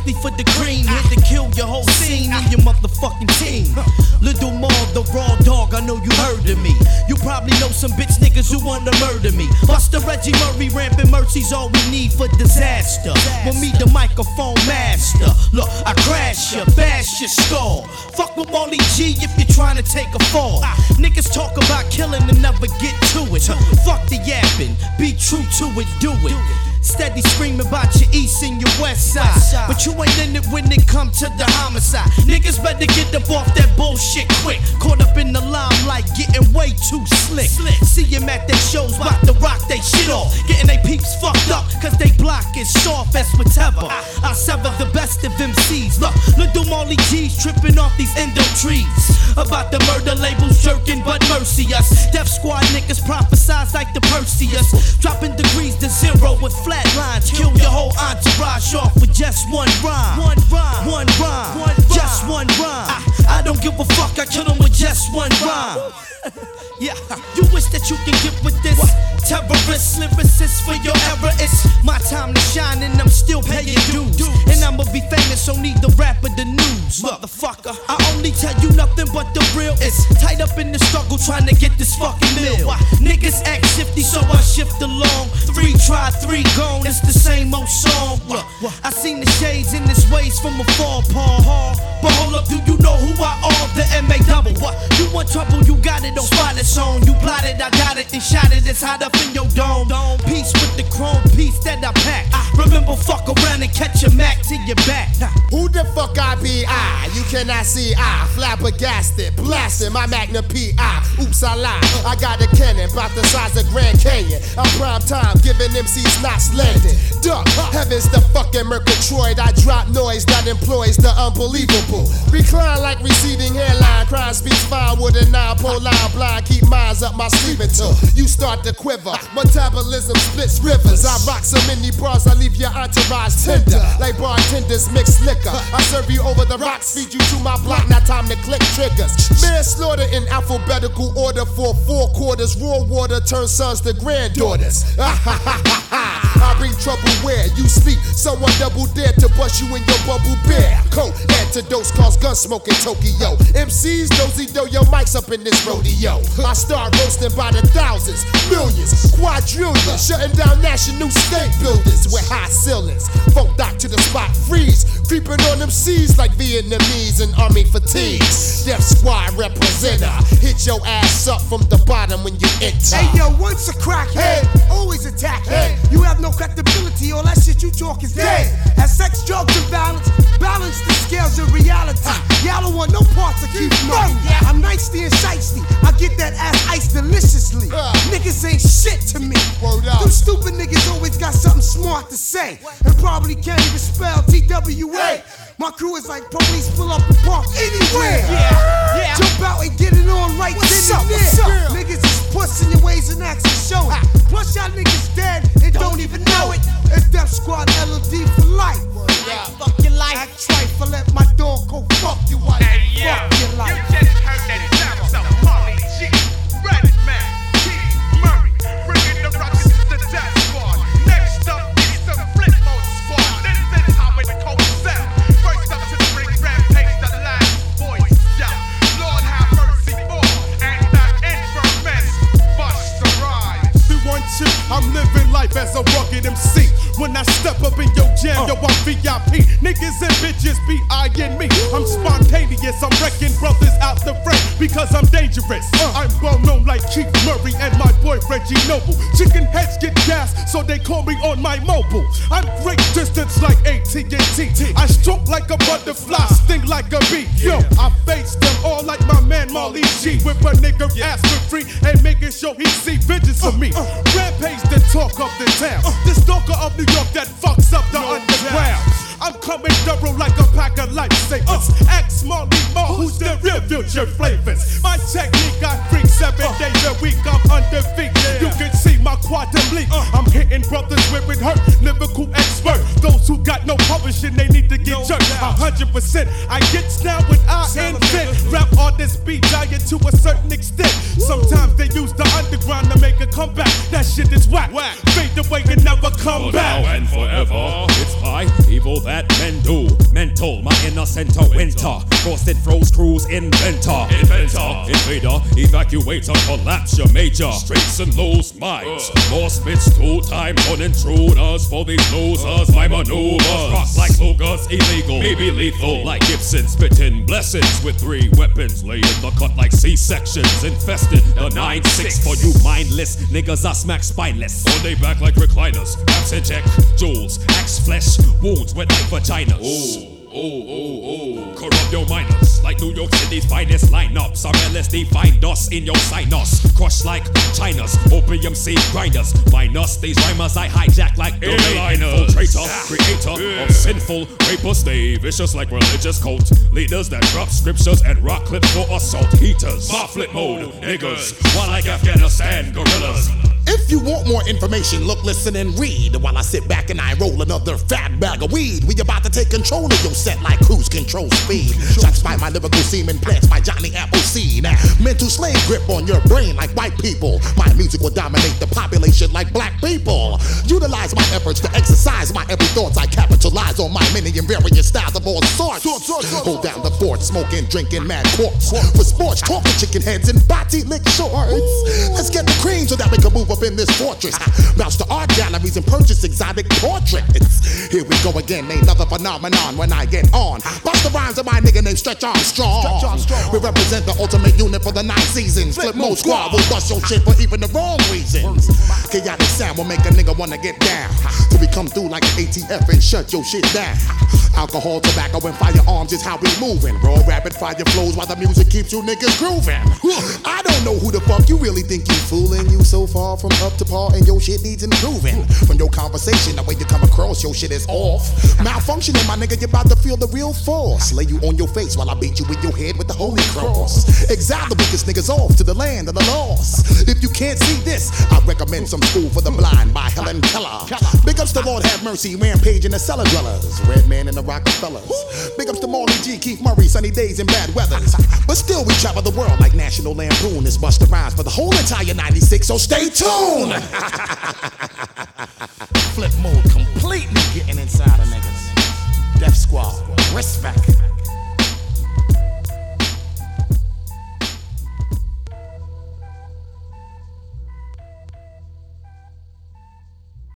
strictly for the green. Here to kill your whole scene and your motherfucking team. Little Maul, the raw dog, I know you heard of me. You probably know some bitch niggas who wanna murder me. Buster Reggie Murray, rampant mercy's all we need for disaster. With me, the microphone master. Look, I crash ya, bash your skull. Fuck with Molly G if you're trying to take a fall. Niggas talk about killing and never get to it. Fuck the yapping, be true to it, do it. Steady screaming about your east and your west side, but you ain't in it when it come to the homicide. Niggas better get up off that bullshit quick. Caught up in the limelight, getting way too slick. See him at their shows, about to rock they shit off. Getting they peeps fucked up, cause they block is soft as whatever. I sever the best of MCs. Look, little Molly G's tripping off these endo trees. About the murder labels jerking, but mercy us. Death Squad niggas prophesize like the Perseus. Dropping degrees to zero with flat lines. Kill your whole entourage off with just one rhyme. One rhyme, just one rhyme. I don't give a fuck, I kill them with just one rhyme. Yeah, you wish that you can get with this. Terrorist lyricist for your era. It's my time to shine and I'm still paying dues. And I'ma be famous, so need the rap of the news. Motherfucker, I only tell you nothing but the real. It's tied up in the struggle trying to get this fucking meal. Niggas act shifty, so I shift along. 3 try, 3 gone, it's the same old song. I seen the shades in this ways from afar, Paul. But hold up, do you know who I are? The M.A. double. You want trouble, you got it on spot it's on. You plotted, I got it and shot it. It's hot up in your dome. Peace with the chrome piece that I pack. Remember, fuck around and catch a Mac to your back. Who the fuck I be? You cannot see flabbergasted, blasting my Magna P.I. Oops, I lied. I got a cannon about the size of Grand Canyon. I'm prime time, giving MCs knots landing. Duck, heaven's the fucking Murgatroyd. I drop noise that employs the unbelievable. Recline like receding hairline. Crime speaks fine with a 9-pole line. Blind, keep minds up my sleeve until you start to quiver. Metabolism splits rivers. I rock so many bars, I leave your entourage tender. Like bartenders mix liquor. I serve you over the rocks, feed you to my block. Now time to click triggers. Manslaughter in alphabetical order for 4 quarters. Raw water turns sons to granddaughters. I bring trouble where you sleep. Someone double dare to bust you in your bubble bear coat. Antidotes cause gun smoke in Tokyo. MCs nosy though your mics up in this rodeo. I start roasting by the thousands, millions, quadrillions, shutting down national state buildings with high ceilings. Funk dock to the spot, freeze, creeping on them seas like Vietnamese and army fatigues. Death Squad representer, hit your ass up from the bottom when you enter. Hey yo, once a crackhead, always attack. You have no credibility, all that shit you talk is dead. As sex, drugs, and balance the scales of reality. Y'all don't want no parts of Keith Murray. I'm nicey and shiesty, I get that ass iced deliciously. Niggas ain't shit to me. Them stupid niggas always got something smart to say, and probably can't even spell TWA. My crew is like police pull up and park anywhere. Jump out and get it on right then and there. Niggas is pussing your ways and acts and show it. Plus y'all niggas dead and don't even know it. It's Death Squad LOD for life. Fuck your life. Act trifle, let my dog go fuck your wife. Fuck your life. You just heard that sound of Molly G. Redman, Keith Murray, bringing the rockets to the Death Squad. Next up is the Flipmode Squad. This is how it goes sound. First up to the ring, rampage, the last voice. Yeah, Lord have mercy for and that infamous Busta Rhymes. 312, I'm living life as a rugged MC. When I step up in your jam, yo, I'm VIP. Niggas and bitches be eyeing me. I'm spontaneous, I'm wrecking brothers out the frame because I'm dangerous. I'm well known like Keith Murray and my boy Reggie Noble. Chicken heads get gas, so they call me on my mobile. I'm great distance like AT&T. I stroke like a butterfly, sting like a bee. Yo, I face them all like my man Molly G. Whip a nigga ass for free and making sure he see vengeance of me. Rampage the talk of the town. The stalker of New York that fucks up the underground. I'm coming thorough like a pack of lifesavers. Ask Molly Moore, who's the real future flavors. My technique, I freak 7 days a week, I'm undefeated. You can see my quantum leap. I'm hitting brothers where it hurt, lyrical expert. Those who got no publishing, they need to get jerked. 100%, I get down when I invent. Rap artists be dying to a certain extent. Sometimes they use the underground to make a comeback. That shit is whack. Fade away and never come back. Now and forever, it's my by evil that men do. Mental, my innocent winter. Frosted froze cruise inventor. Invader, evacuator, collapse your major. Straights and lows minds. More spits 2 times on intruders. For these losers, my maneuvers. Rock like Luger's illegal, maybe lethal. Like Gibson, spitting blessings with 3 weapons. Lay in the cut like C-sections. Infested the 9-6 for you mindless niggas. I smack spineless. On they back like recliners. Caps inject jewels, axe flesh, wounds wet like vaginas. Corrupt your minors like New York City's finest lineups. Our LSD find us in your sinus. Crush like China's opium seed grinders. Minus these rhymers I hijack like airliners. Infiltrator, creator of sinful rapers. Stay vicious like religious cult leaders that drop scriptures and rock clips for assault heaters. My flip mode niggas, one like Afghanistan gorillas. If you want more information, look, listen, and read while I sit back and I roll another fat bag of weed. We about to take control of your set like cruise control speed. Shots by my lyrical semen, plants by Johnny Appleseed. Mental slave grip on your brain like white people. My music will dominate the population like black people. Utilize my efforts to exercise my every thoughts. I capitalize on my many and various styles of all sorts. Hold down the fort, smoking, drinking mad quartz. For sports, talking chicken heads and body lick shorts. Let's get the cream so that we can move up in this fortress. Bounce to art galleries and purchase exotic portraits. Here we go again, another phenomenon when I get on. Bust the rhymes of my nigga named Stretch Armstrong. We represent the ultimate unit for the 9 seasons. Flip mode squad will bust your shit for even the wrong reasons. Chaotic sound will make a nigga wanna get down. Till we come through like an ATF and shut your shit down. Alcohol, tobacco, and firearms is how we moving. Raw rapid fire flows while the music keeps you niggas grooving. I don't know who the fuck you really think you fooling. You so far from up to par and your shit needs improving. From your conversation, the way you come across, your shit is off. Malfunctioning, my nigga, you about to feel the real force. Lay you on your face while I beat you with your head with the holy cross. Exile the weakest niggas off to the land of the lost. If you can't see this, I recommend some School for the Blind by Helen Keller. Big ups to Lord Have Mercy, Rampage and the Cellar Dwellers. Redman and the Rockefellers. Big ups to Marley G, Keith Murray, Sunny Days and Bad Weathers. But still we travel the world like National Lampoon. It's Busta Rhymes for the whole entire 96, so stay tuned. Flip mode completely getting inside of niggas. Def Squad, respect.